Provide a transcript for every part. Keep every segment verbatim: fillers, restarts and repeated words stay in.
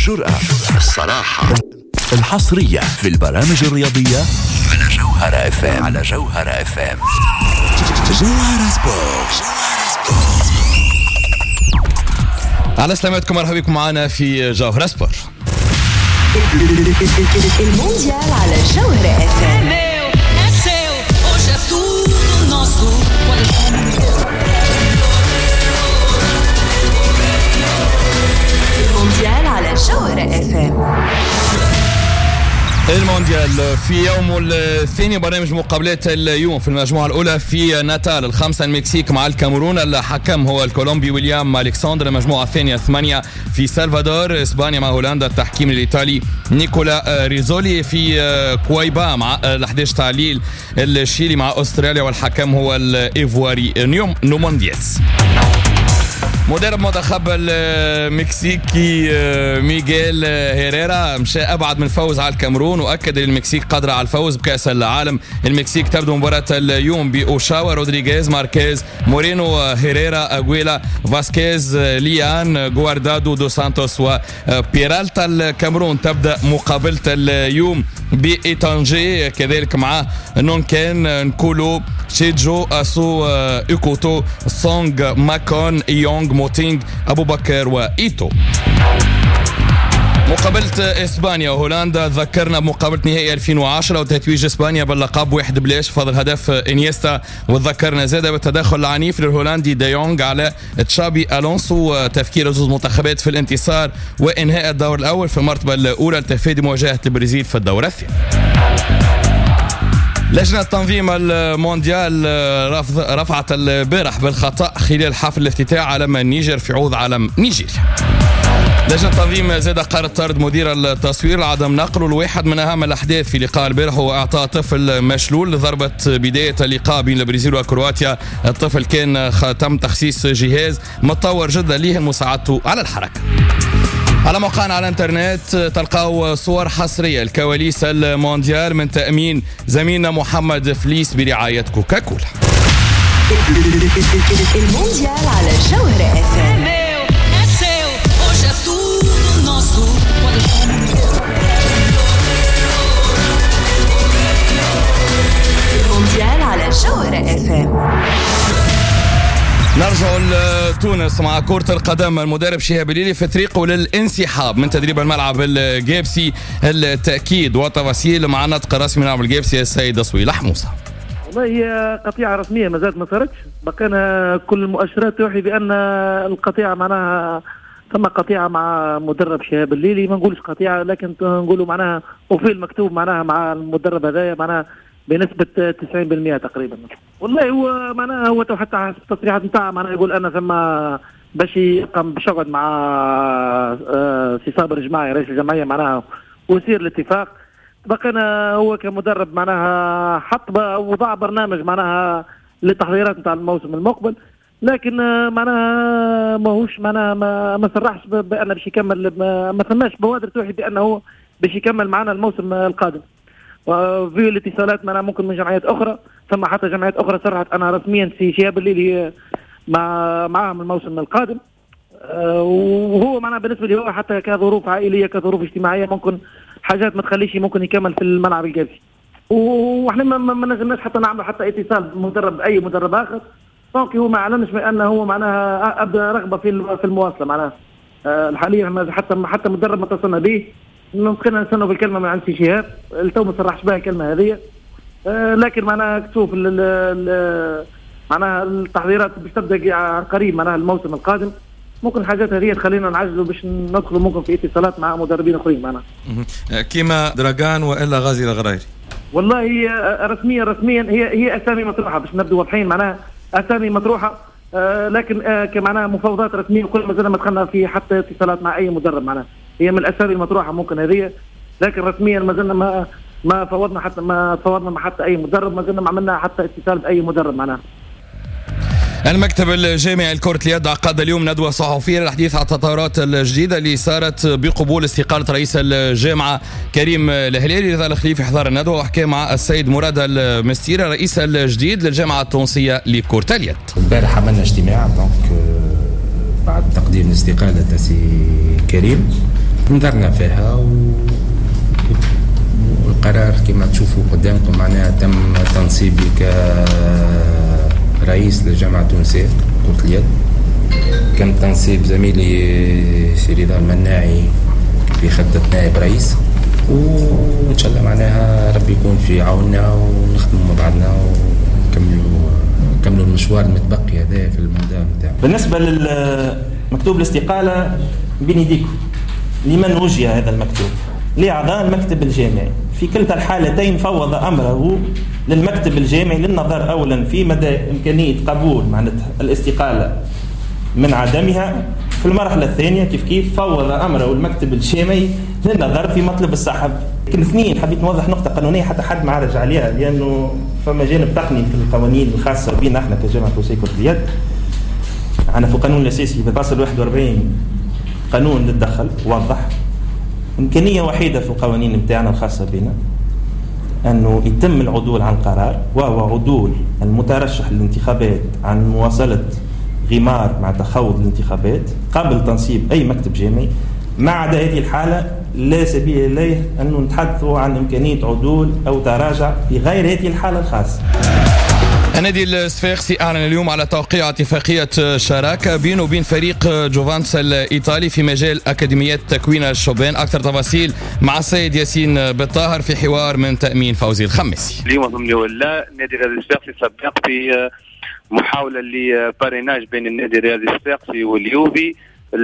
الجرأة، الصراحة، الحصرية في البرامج الرياضية على جوهرة اف ام. على جوهرة اف ام. جوهرة سبورت. على سلامتكم، مرحبا بكم معنا في جوهرة سبورت. المونديال على جوهرة اف ام. Meu, é seu, hoje é tudo nosso. المونديال على جوهرة اف ام. المونديال في يوم الثاني، برنامج مقابلات اليوم في المجموعة الأولى في ناتال الخمسة، المكسيك مع الكاميرون، الحكم هو الكولومبي ويليام ألكسندر. المجموعة الثانية ثمانية في سلفادور، إسبانيا مع هولندا، التحكيم الإيطالي نيكولا ريزولي. في كويبا مع الأحد عشر تعليل الشيلي مع أستراليا، والحكم هو الإيفواري نيوم نومونديتس. مدرب منتخب المكسيكي ميغيل هيريرا مشى أبعد من فوز على الكاميرون، وأكد المكسيك قادرة على الفوز بكأس العالم. المكسيك تبدو مباراة اليوم بأوشاوا، رودريغيز، ماركيز، مورينو، هيريرا، أغويلا، فاسكيز، ليان، غواردادو، دو سانتوس وبيرالتا. الكاميرون تبدأ مقابلة اليوم بإيتانجي، كذلك مع نونكين، نكولو، شيجو، أسو، إيكوتو، سونغ، ماكون، يونغ، موتينغ، أبو بكر وإيتو. مقابلة إسبانيا وهولندا، ذكرنا بمقابلة نهائي ألفين وعشرة وتتويج إسبانيا باللقب واحد بلاش فضل هدف إنيستا، وذكرنا زادة بالتدخل العنيف للهولندي دي يونغ على تشابي ألونسو، تفكير زوج منتخبات في الانتصار وإنهاء الدور الأول في المرتبة الأولى لتفادي مواجهة البرازيل في الدورة الثانية. لجنة تنظيم المونديال رفعت البارح بالخطأ خلال حفل الافتتاح علم النيجر في عوض علم نيجيريا. لجنة التنظيم زاد قررت طرد مدير التصوير لعدم نقله. الواحد من أهم الأحداث في لقاء البارح هو إعطاء طفل مشلول لضربة بداية اللقاء بين البرازيل وكرواتيا. الطفل كان تم تخصيص جهاز متطور جدا ليه مساعدته على الحركة. على موقعنا على الانترنت تلقاو صور حصرية الكواليس المونديال من تأمين زميلنا محمد فليس برعاية كوكاكولا. المونديال على جوهرة اف ام. Meu, é seu, hoje é tudo nosso. المونديال على جوهرة اف ام. نرجع لتونس مع كرة القدم. المدرب شهاب الليلي في طريقه للانسحاب من تدريب الملعب الجابسي. التأكيد وتفاصيل مع نطق رسمي من الملعب الجابسي السيد صويلح موسى. والله هي قطيعة رسمية ما زالت ما صارتش، بقينا كل المؤشرات توحي بأن القطيعة معناها ثم قطيعة مع مدرب شهاب الليلي. ما نقولش قطيعة لكن نقولوا معناها وفي المكتوب معناها مع المدرب هذايا معناها بنسبة تسعين بالمئة تقريبا. والله هو معناها هو حتى حسب التصريحات نتاعه معناها يقول أنا ثم باش يقام باش يقعد مع سي صابر الجماعي رئيس الجمعية معناها ويصير الاتفاق. بقينا هو كمدرب معناها حط وضع برنامج معناها للتحضيرات نتاع الموسم المقبل، لكن معناها ماهوش معناها ما, ما صرحش بأنه باش يكمل، ما, ما ثماش بوادر توحي بأنه باش يكمل معنا الموسم القادم. وفي الاتصالات معناها ممكن من جمعيات أخرى، ثم حتى جمعيات أخرى صرحت أنا رسميا في شهاب الليلي مع معهم الموسم القادم. وهو معناها بالنسبة لي هو حتى كظروف عائلية كظروف اجتماعية ممكن حاجات ما تخليش ممكن يكمل في الملعب الجابسي. واحنا ما, ما نجمناش حتى نعمل حتى اتصال بمدرب اي مدرب اخر طوكي هو ما اعلنش بانه هو معناها ابدا رغبه في في المواصله معناها الحاليه. حتى حتى مدرب ما اتصلنا به ممكن نستنوا بالكلمه من عند سي شهاب التو ما صرحش بها الكلمه هذه، لكن معناها تشوف معناها التحضيرات باش تبدا عن قريب معناها الموسم القادم. ممكن الحاجات هذه تخلينا نعجلوا باش ندخلوا ممكن في اتصالات مع مدربين اخرين معنا كيما دراغان والا غازي الغرايري. والله هي رسميا رسميا هي هي اسامي مطروحه باش نبدو واضحين معناها اسامي مطروحه، آه لكن آه كمعناها مفاوضات رسميه وكل ما زلنا ما دخلنا في حتى اتصالات مع اي مدرب معناها. هي من الاسامي المطروحه ممكن هذه، لكن رسميا ما زلنا ما ما فوضنا حتى ما فوضنا مع حتى اي مدرب، ما زلنا ما عملنا حتى اتصال باي مدرب معناها. المكتب الجامعي لكرة اليد عقد اليوم ندوة صحفية للحديث عن التطورات الجديدة اللي صارت بقبول استقالة رئيس الجامعة كريم الهلالي. رضا الخليفي في حضار الندوة وحكى مع السيد مراد المستيرة رئيس الجديد للجامعة التونسية لكرة اليد. امبارح عملنا اجتماع دونك بعد تقديم الاستقالة سي كريم نظرنا فيها و... والقرار كما تشوفوا قدامكم معناها تم تنصيبي كرئيس للجامعة التونسية كرة اليد. كان تنصيب زميلي سي رضا المناعي في خدة نائب رئيس، وإن شاء الله معناها ربي يكون في عوننا ونخدموا مع بعضنا ونكملوا نكملوا المشوار المتبقي هذا في المنظومة نتاعنا. بالنسبة للمكتوب الاستقالة بين يديكم، لمن وجه هذا المكتوب؟ لأعضاء المكتب الجامعي. في كلتا الحالتين فوض أمره للمكتب الجامعي للنظر أولا في مدى إمكانية قبول معناتها الاستقالة من عدمها. في المرحلة الثانية كيف كيف فوض أمره المكتب الجامعي للنظر في مطلب السحب. لكن اثنين حبيت نوضح نقطة قانونية حتى حد ما عرج عليها، لأنه فما جانب تقني في القوانين الخاصة بنا احنا كجامعة تونسية كرة اليد. أنا في القانون الأساسي في فصل واحد وأربعين قانون للدخل وضح إمكانية وحيدة في القوانين بتاعنا الخاصة بنا أنه يتم العدول عن قرار، وهو عدول المترشح للانتخابات عن مواصلة غمار مع تخوض الانتخابات قبل تنصيب أي مكتب جامعي. ما عدا هذه الحالة لا سبيل إليه أنه نتحدثوا عن إمكانية عدول أو تراجع في غير هذه الحالة الخاصة. النادي الصفاقسي أعلن اليوم على توقيع اتفاقية شراكة بينه وبين فريق جوفانتس الإيطالي في مجال أكاديميات تكوين الشبان. أكثر تفاصيل مع السيد ياسين بالطاهر في حوار من تأمين فوزي الخميسي. اليوم من ولا النادي الصفاقسي سبق في محاولة لباريناج بين النادي الرياضي الصفاقسي واليوفي.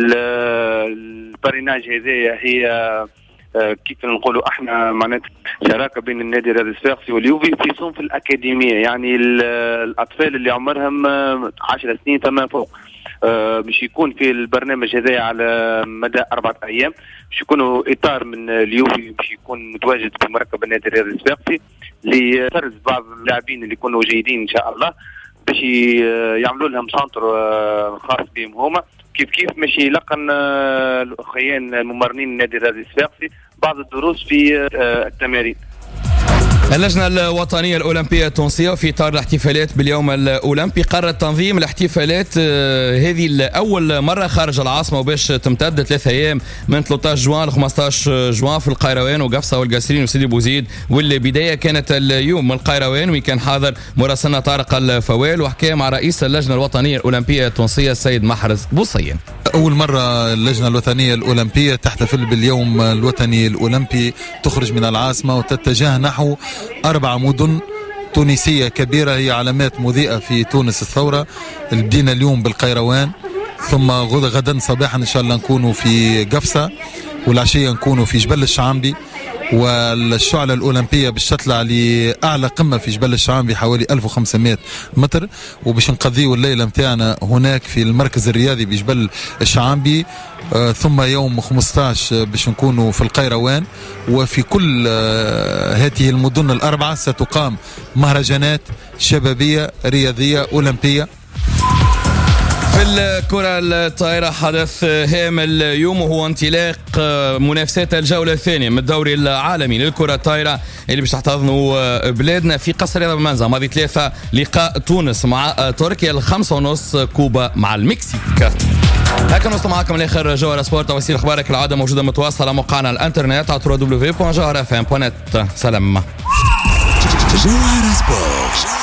الباريناج هذه هي كيف نقولوا احنا معناتها شراكه بين النادي الرياضي الصفاقسي واليوفي في صنف الاكاديميه، يعني الاطفال اللي عمرهم عشر سنين فما فوق. باش يكون في البرنامج هذا على مدى أربعة أيام، باش يكونوا إطار من اليوفي باش يكون متواجد في مركب النادي الرياضي الصفاقسي لفرز بعض اللاعبين اللي يكونوا جيدين إن شاء الله، باش يعملوا لهم سنتر خاص بهم هما، كيف كيف مش يلقن الأخوين الممرنين النادي الرياضي الصفاقسي بعض الدروس في التمارين. اللجنة الوطنية الأولمبية التونسية في إطار الاحتفالات باليوم الأولمبي قررت تنظيم الاحتفالات هذه لأول مرة خارج العاصمة، وباش تمتد ثلاثة أيام من ثلاثة عشر جوان ل خمسة عشر جوان في القيروان وقفصة والقصرين وسيدي بوزيد. والبداية كانت اليوم من القيروان وكان حاضر مراسلنا طارق الفوال وحكى مع رئيس اللجنة الوطنية الأولمبية التونسية السيد محرز بوصيين. أول مرة اللجنة الوطنية الأولمبية تحتفل باليوم الوطني الأولمبي، تخرج من العاصمة وتتجه نحو أربع مدن تونسية كبيرة هي علامات مضيئة في تونس الثورة. بدينا اليوم بالقيروان، ثم غدا صباحا إن شاء الله نكونوا في قفصة، والعشية نكونوا في جبل الشعامبي. والشعلة الأولمبية باش تطلع لأعلى قمة في جبل الشعامبي حوالي ألف وخمسمائة متر، وباش نقضيوا الليلة متاعنا هناك في المركز الرياضي بجبل الشعامبي. آه ثم يوم خمسة عشر باش نكونوا في القيروان. وفي كل آه هذه المدن الأربعة ستقام مهرجانات شبابية رياضية أولمبية. في الكرة الطائرة حدث هام اليوم وهو انطلاق منافسات الجولة الثانية من الدوري العالمي للكرة الطائرة اللي باش تحتضنوا بلادنا في قصر رياض بمنزه. ماضي ثلاثة لقاء تونس مع تركيا، الخمسة ونص كوبا مع المكسيك. هكذا نوصل معكم لاخر جوهر سبورت. توصيل اخبارك كالعاده موجوده متواصله على موقعنا الانترنت على دبليو دبليو دبليو دوت جوهر اف ام دوت نت. سلام. جوهر سبورت.